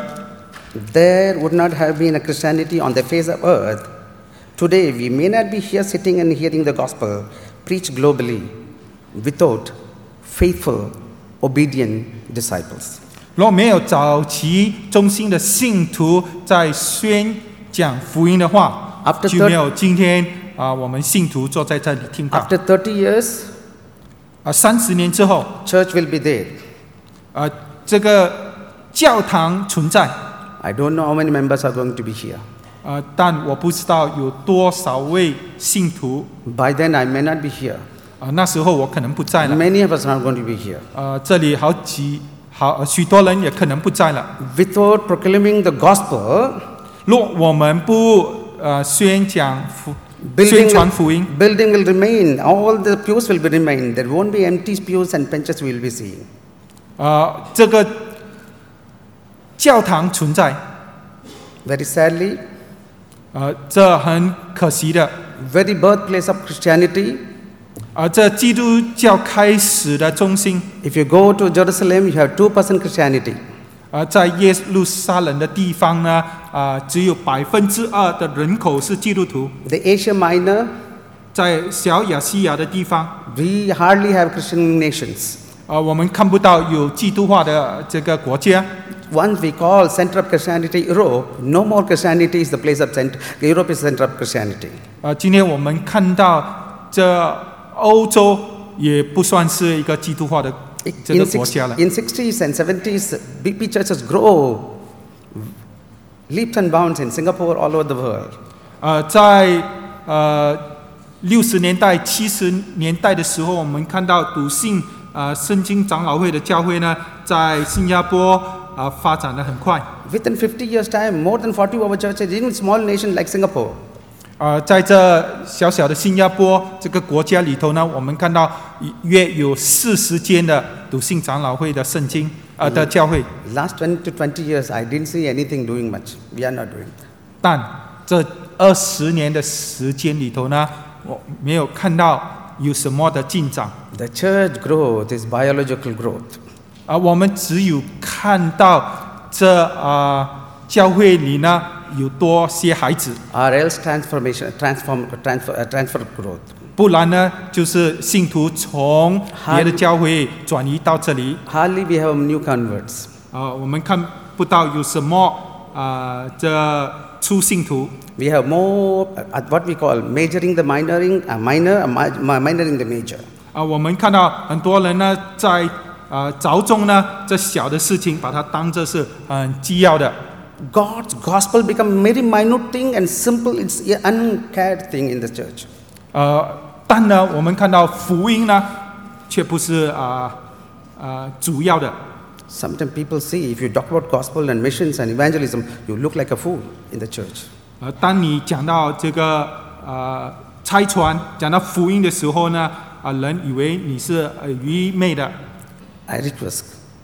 Speaker 1: there would not have been a Christianity on the face of earth. Today, we may not be here sitting and hearing the gospel preached globally without faithful, obedient disciples.
Speaker 2: 若没有早期中心的信徒在宣讲福音的话，
Speaker 1: After
Speaker 2: 就没有今天啊、我们信徒坐在这里听到。
Speaker 1: After thirty years,
Speaker 2: 啊，三十年之后，
Speaker 1: church will be there.
Speaker 2: 啊，这个教堂存在，
Speaker 1: I don't know how many members are going to be here.
Speaker 2: 啊，但我不知道有多少位信徒。
Speaker 1: By then, I may not be here.
Speaker 2: 啊，那时候我可能不在了。
Speaker 1: Many of us are not going to be here.
Speaker 2: 啊，这里好几好许多人也可能不在了。
Speaker 1: Without proclaiming the gospel,
Speaker 2: 若我们不呃宣讲福
Speaker 1: building
Speaker 2: 宣传福音，
Speaker 1: will, building will remain. All the pews will be remain. There won't be empty pews and benches we will be seeing.
Speaker 2: 啊，这个教堂存在，
Speaker 1: Very sadly,
Speaker 2: 呃，这很可惜的。
Speaker 1: very birthplace of Christianity.
Speaker 2: 啊，这基督教开始的中心，
Speaker 1: If you go to Jerusalem, you have two percent Christianity.
Speaker 2: 啊， 呃，在耶路撒冷的地方呢，啊、只有百分之二的人口是基督徒。
Speaker 1: The Asia Minor,
Speaker 2: 在小亚细亚的地方，
Speaker 1: we hardly have Christian nations.
Speaker 2: 啊、我们看不到有基督化的这个国家。
Speaker 1: Once we call center of Christianity Europe, no more Christianity is the place of center. Europe is the center of Christianity.
Speaker 2: 呃，今天我们看到这欧洲也不算是一个基督化的这
Speaker 1: In,
Speaker 2: 个国
Speaker 1: six,
Speaker 2: 家了。
Speaker 1: in sixties and seventies, B P churches grow leaps and bounds in Singapore, all over the world.
Speaker 2: 呃，在呃六十年代、七十年代的时候，我们看到笃信呃圣经长老会的教会呢，在新加坡啊、呃、发展的很快。
Speaker 1: Within fifty years' time, more than forty of our churches, even small nation like Singapore.
Speaker 2: 呃，在这小小的新加坡这个国家里头呢，我们看到约有四十间的笃信长老会的圣经呃的教会。
Speaker 1: Last twenty to twenty years, I didn't see anything doing much. We are not doing.
Speaker 2: 但这二十年的时间里头呢，我没有看到有什么的进展。
Speaker 1: The church growth is biological growth.
Speaker 2: 啊、我们只有看到这啊、呃教会里呢有多些孩子，
Speaker 1: Or else transformation, transform, transfer, uh, transfer growth.
Speaker 2: 不然呢就是信徒从别的教会转移到这里。
Speaker 1: Hardly we have new converts.
Speaker 2: 啊、我们看不到有什么啊、这初信徒。
Speaker 1: We have more, uh, what we call majoring the minoring, a minor, a mi- mi- minoring the major.
Speaker 2: 啊、我们看到很多人呢在啊、着重呢这小的事情，把它当作是很基要的。
Speaker 1: God's gospel become very minute thing and simple. It's an uncared thing in the church.
Speaker 2: 呃，但呢，我们看到福音呢，却不是啊啊、呃主要的。
Speaker 1: Sometimes people see if you talk about gospel and missions and evangelism, you look like a fool in the church.
Speaker 2: 呃，当你讲到这个呃拆穿，讲到福音的时候呢，啊、人以为你是呃愚昧的。
Speaker 1: I request,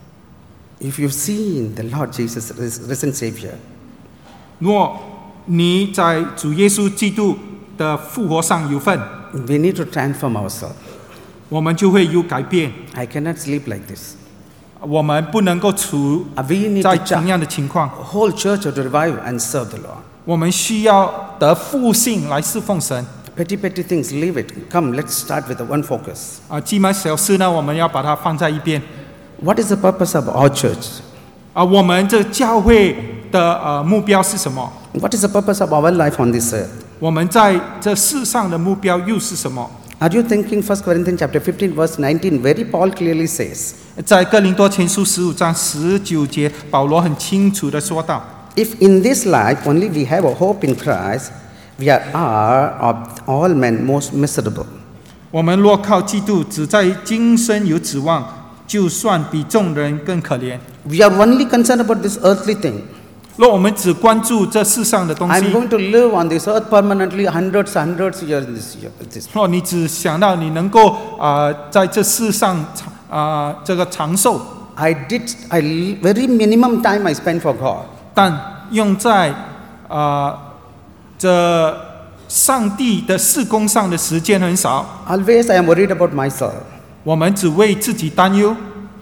Speaker 1: if you've seen the Lord Jesus, ris- risen Savior,
Speaker 2: 若你在主耶稣基督的复活上有份，
Speaker 1: we need to transform ourselves.
Speaker 2: 我们就会有改变。
Speaker 1: I cannot sleep like this.
Speaker 2: 我们不能够处
Speaker 1: Uh, We need
Speaker 2: 在
Speaker 1: to
Speaker 2: 同
Speaker 1: cha-
Speaker 2: 样的情况，
Speaker 1: whole church to revive and serve the Lord.
Speaker 2: 我们需要得复兴来侍奉神。
Speaker 1: Petty, petty things, leave it. Come, let's start with the one focus.
Speaker 2: 啊，鸡毛小事呢，我们要把它放在一边。
Speaker 1: What is the purpose of our church?
Speaker 2: 啊，我们这教会的呃目标是什么？
Speaker 1: What is the purpose of our life on this earth?
Speaker 2: 我们在这世上的目标又是什么？
Speaker 1: Are you thinking First Corinthians chapter fifteen verse nineteen? Very Paul clearly says,
Speaker 2: 在哥林多前书十五章十九节，保罗很清楚的说道：
Speaker 1: if in this life only we have a hope in Christ, we are, are of all men most miserable.
Speaker 2: 我们若靠基督，只在今生有指望，就算比众人更可怜。
Speaker 1: We are only concerned about this earthly thing.
Speaker 2: 若我们只关注这世上的东
Speaker 1: I'm
Speaker 2: 西，
Speaker 1: going to live on this earth permanently hundreds, hundreds of years in this year. This.
Speaker 2: 若你只想到你能够啊、呃在这世上啊、呃这个长寿，
Speaker 1: I did, I very minimum time I spent for God.
Speaker 2: 但用在啊、呃这上帝的事工上的时间很少，
Speaker 1: Always I am worried about myself.
Speaker 2: 我们只为自己担忧。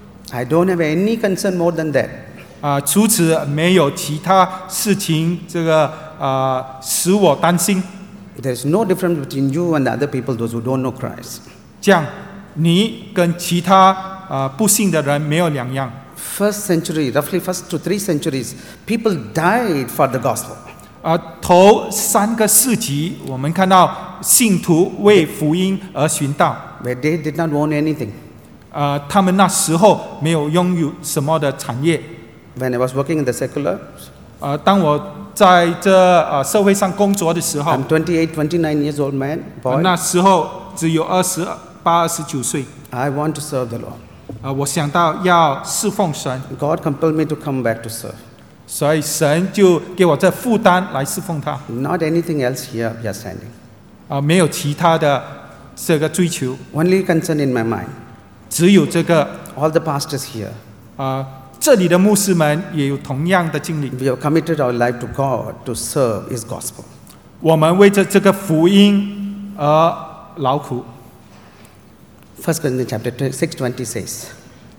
Speaker 1: I don't have any concern more than that.
Speaker 2: 啊、除此没有其他事情，这个啊、呃使我担心。
Speaker 1: There is no difference between you and the other people, those who don't know Christ.
Speaker 2: 这样，你跟其他啊、呃不信的人没有两样。
Speaker 1: First century, roughly first to three centuries, people died for the gospel.
Speaker 2: 啊、头三个世纪，我们看到信徒为福音而寻道。
Speaker 1: Where they did not own anything.
Speaker 2: 呃，他们那时候没有拥有什么的产业。
Speaker 1: When I was working in the secular,
Speaker 2: 呃，当我在这呃社会上工作的时候，
Speaker 1: I'm twenty-eight, twenty-nine years old man,
Speaker 2: 呃
Speaker 1: boy.
Speaker 2: 那时候只有二十八、二十九岁。
Speaker 1: I want to serve the Lord.
Speaker 2: 呃，我想到要侍奉神，
Speaker 1: God compelled me to come back to serve.
Speaker 2: 所以神就给我这负担来侍奉他。
Speaker 1: Not anything else here we are standing.
Speaker 2: 啊、没有其他的这个追求，
Speaker 1: Only concern in my mind.
Speaker 2: 只有这个。
Speaker 1: All the pastors here,
Speaker 2: 啊、这里的牧师们也有同样的经历。
Speaker 1: we have committed our life to God to serve His gospel.
Speaker 2: 我们为着这个福音而劳苦。
Speaker 1: First Corinthians chapter six twenty says,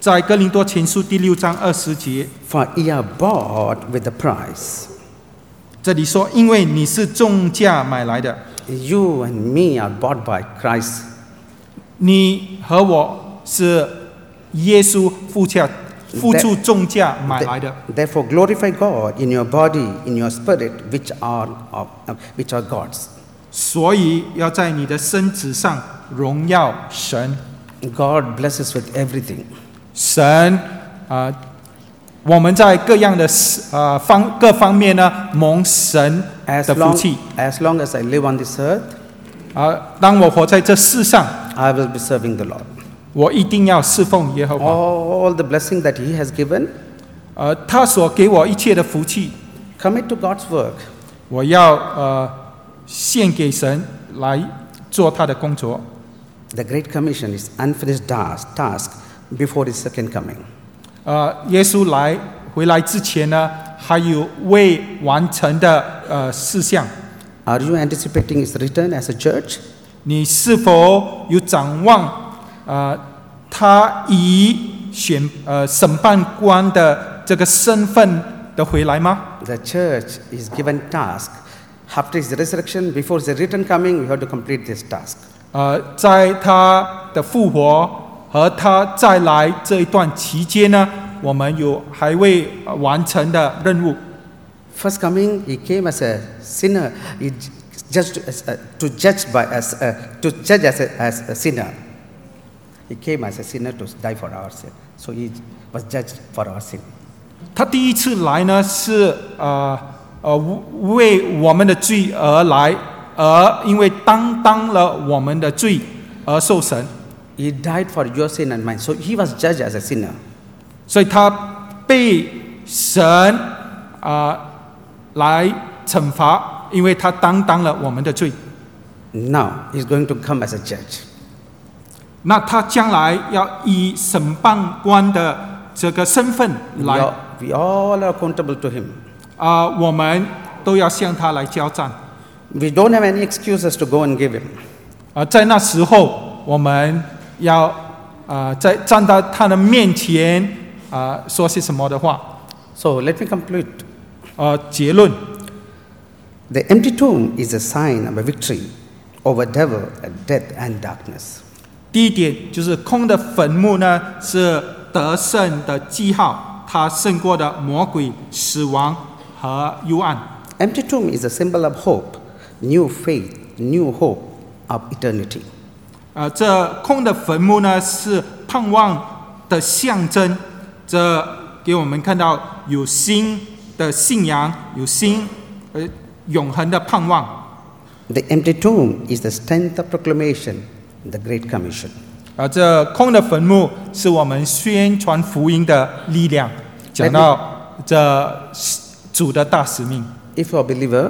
Speaker 2: 在哥林多前书第六章二十节，
Speaker 1: For ye are bought with a price.
Speaker 2: 这里说，因为你是重价买来的，
Speaker 1: You and me are bought by Christ.
Speaker 2: 你和我是耶稣付价付出重价买来的。
Speaker 1: Therefore glorify God in your body, in your spirit, which are of, uh, which are God's.
Speaker 2: 所以要在你的身子上荣耀神。
Speaker 1: God blesses with everything.
Speaker 2: 神啊、呃，我们在各样的呃方各方面呢，蒙神
Speaker 1: As
Speaker 2: 的福
Speaker 1: long,
Speaker 2: 气
Speaker 1: as long as I live on this earth,
Speaker 2: 啊、呃。当我活在这世上，
Speaker 1: I will be serving the Lord.
Speaker 2: 我一定要侍奉耶和华。
Speaker 1: All the blessing that He has given,
Speaker 2: 呃，他所给我一切的福气，
Speaker 1: commit to God's work.
Speaker 2: 我要呃献给神来做他的工作。
Speaker 1: The Great Commission is unfinished task, task before His second coming.
Speaker 2: 呃，耶稣来回来之前呢，还有未完成的呃事项。
Speaker 1: Are you anticipating His return as a church?
Speaker 2: 你是否有展望？呃，他以选呃审判官的这个身份的回来吗？
Speaker 1: The church is given task. After His resurrection, before His return coming, we have to complete this task.
Speaker 2: 呃，在他的复活和他再来这一段期间呢，我们有还未完成的任务。
Speaker 1: First coming, He came as a sinner. He judged as a, to judge by as a, to judge as a, as a sinner. He came as a sinner to die for our sin. So He was judged for our sin.
Speaker 2: 他第一次来呢，是呃呃为我们的罪而来，而因为担当了我们的罪而受审，
Speaker 1: He died for your sin and mine. So He was judged as a sinner.
Speaker 2: 所以他被神啊、呃、来惩罚，因为他担当了我们的罪。
Speaker 1: Now He's going to come as a judge.
Speaker 2: 那他将来要以审判官的这个身份
Speaker 1: We
Speaker 2: 来
Speaker 1: all, we all are accountable to Him.
Speaker 2: 啊、呃，我们都要向他来交战。
Speaker 1: We don't have any excuses to go and give Him.
Speaker 2: 啊、呃，在那时候，我们要啊、呃，在站到他的面前啊、呃，说些什么的话。
Speaker 1: So let me conclude.
Speaker 2: 呃，结论，
Speaker 1: The empty tomb is a sign of a victory over devil, death, and darkness.
Speaker 2: 第一点就是空的坟墓呢，是得胜的记号，它胜过的魔鬼、死亡和幽暗。
Speaker 1: Empty tomb is a symbol of hope, new faith, new hope of eternity.
Speaker 2: 呃，这空的坟墓呢，是盼望的象征，这给我们看到有新的信仰，有新呃永恒的盼望。
Speaker 1: The empty tomb is the strength of proclamation, the Great Commission.
Speaker 2: 啊，这空的坟墓是我们宣传福音的力量，讲到这主的大使命。
Speaker 1: If you are a believer,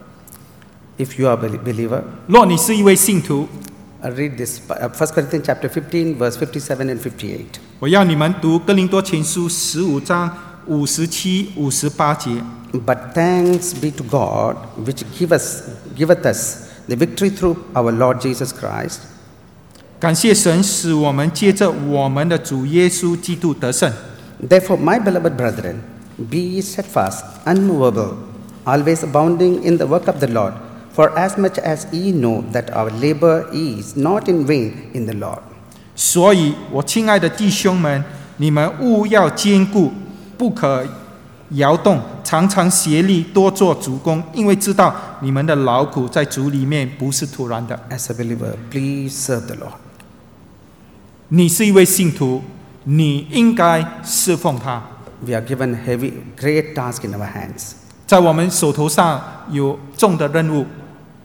Speaker 1: if you are a believer,
Speaker 2: 若你是一位信徒，
Speaker 1: uh, read this uh, First Corinthians chapter fifteen, verse fifty-seven and fifty-eight.
Speaker 2: 我要你们读哥林多前书十五章五十七、五十八节。
Speaker 1: But thanks be to God, which give us, giveth us the victory through our Lord Jesus Christ.
Speaker 2: 感谢神，使我们借着我们的主耶稣基督得胜。
Speaker 1: Therefore, my beloved brethren, be ye steadfast, unmovable, always abounding in the work of the Lord, for as much as ye know that our labor is not in vain in the Lord.
Speaker 2: 所以，我亲爱的弟兄们，你们务要坚固，不可摇动，常常协力，多做主工，因为知道你们的劳苦在主里面不是突然的。
Speaker 1: As a believer, please serve the Lord.
Speaker 2: 你是一位信徒，你应该侍奉他。
Speaker 1: We are given heavy, great task in our hands.
Speaker 2: 在我们手头上有重的任务。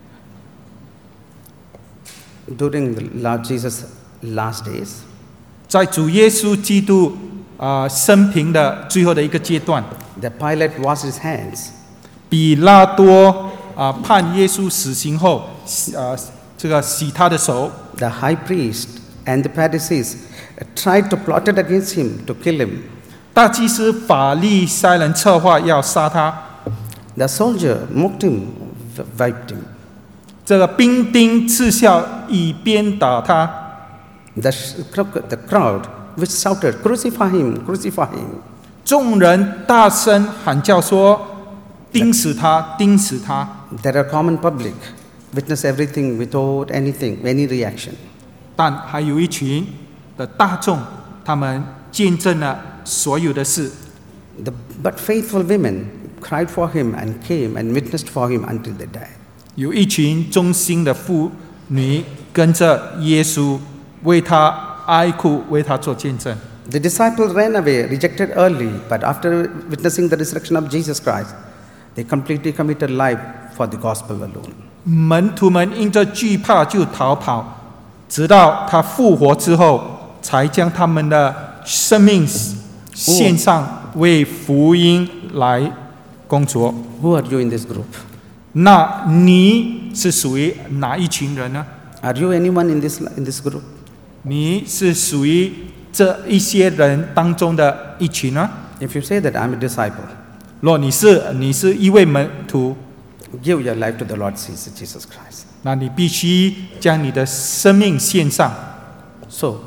Speaker 1: During the Lord Jesus' last days,
Speaker 2: 在主耶稣基督啊、呃、生平的最后的一个阶段，
Speaker 1: the Pilate washed his hands.
Speaker 2: 比拉多啊、呃、判耶稣死刑后，啊、呃、这个洗他的手。
Speaker 1: The high priest and the Pharisees tried to plot it against him to kill him.
Speaker 2: 大祭司法利赛人策划要杀他，
Speaker 1: The soldier mocked him, wiped him.
Speaker 2: 这个兵丁嗤笑，以鞭打他。
Speaker 1: The, sh- the crowd which shouted, "Crucify him, crucify him."
Speaker 2: 众人大声喊叫说：“钉死他，钉死他！”
Speaker 1: There are common public, witness everything without anything, any reaction.
Speaker 2: 但还有一群的大众，他们见证了所有的事。
Speaker 1: The, but faithful women cried for him and came and witnessed for him until they died.
Speaker 2: 有一群忠心的妇女跟着耶稣，为他哀哭，为他做见证。
Speaker 1: The disciples ran away, rejected early, but after witnessing the resurrection of Jesus Christ, they completely committed life for the gospel alone.
Speaker 2: 门徒们因着惧怕就逃跑，直到他复活之后，才将他们的生命献上，为福音来工作。
Speaker 1: Who are you in this group?
Speaker 2: 那你是属于哪一群人呢？
Speaker 1: Are you anyone in this, in this group?
Speaker 2: 你是属于这一些人当中的一群呢？
Speaker 1: If you say that I'm a disciple,
Speaker 2: 若你是你是一位门徒，
Speaker 1: give your life to the Lord Jesus Christ.
Speaker 2: 那你必须将你的生命献上。
Speaker 1: So,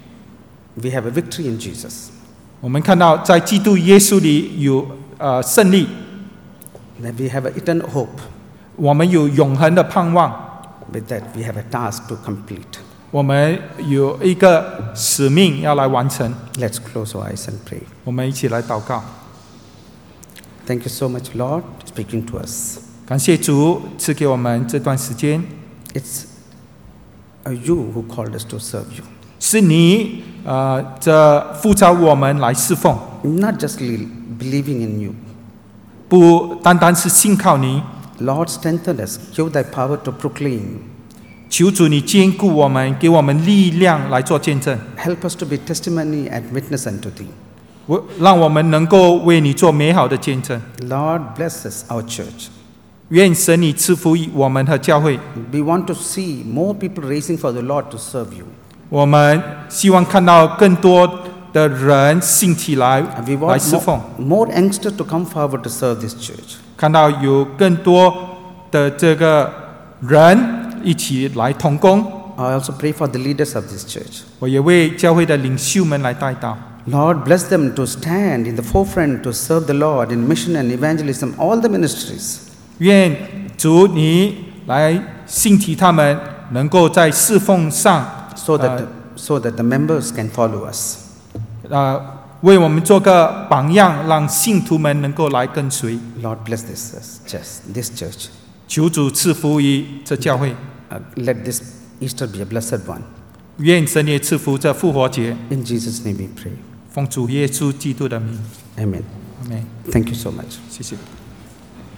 Speaker 1: we have a victory in Jesus.
Speaker 2: 我们看到在基督耶稣里有呃胜利，
Speaker 1: That we have an eternal hope.
Speaker 2: 我们有永恒的盼望，
Speaker 1: With that, we have a task to complete.
Speaker 2: 我们有一个使命要来完成。
Speaker 1: Let's close our eyes and pray.
Speaker 2: 我们一起来祷告。
Speaker 1: Thank you so much, Lord, speaking to us.
Speaker 2: 感谢主赐给我们这段时间，
Speaker 1: It's uh, you who called us to serve you.
Speaker 2: 是你呃这呼召我们来侍奉，
Speaker 1: Not just li- believing in you.
Speaker 2: 不单单是信靠你。
Speaker 1: Lord, strengthen us. Give thy power to proclaim.
Speaker 2: 求主你坚固我们，给我们力量来做见证，
Speaker 1: Help us to be testimony and witness unto thee.
Speaker 2: 我让我们能够为你做美好的见证。
Speaker 1: Lord, bless us, our church.
Speaker 2: 愿神你赐福我们和教会。
Speaker 1: We want to see more people raising for the Lord to serve you.
Speaker 2: 我们希望看到更多的人兴起来
Speaker 1: And we
Speaker 2: 来
Speaker 1: want
Speaker 2: 侍奉，
Speaker 1: more, more youngsters to come forward to serve this church.
Speaker 2: 看到有更多的这个人一起来同工。
Speaker 1: I also pray for the leaders of this church.
Speaker 2: 我也为教会的领袖们来代祷。
Speaker 1: Lord, bless them to stand in the forefront to serve the Lord in mission and evangelism, all the ministries.
Speaker 2: 愿主你来兴起他们，能够在侍奉上，
Speaker 1: So that,
Speaker 2: 呃
Speaker 1: the, so that the members can follow us.
Speaker 2: 呃，为我们做个榜样，让信徒们能够来跟随。
Speaker 1: Lord, bless this, this, this church.
Speaker 2: 求主赐福于这教会，
Speaker 1: Uh, let this Easter be a blessed one.
Speaker 2: 愿神也赐福这复活节。
Speaker 1: In Jesus' name we pray.
Speaker 2: 奉主耶稣基督的名，
Speaker 1: Amen.
Speaker 2: 阿门。
Speaker 1: Thank you so much.
Speaker 2: 谢谢。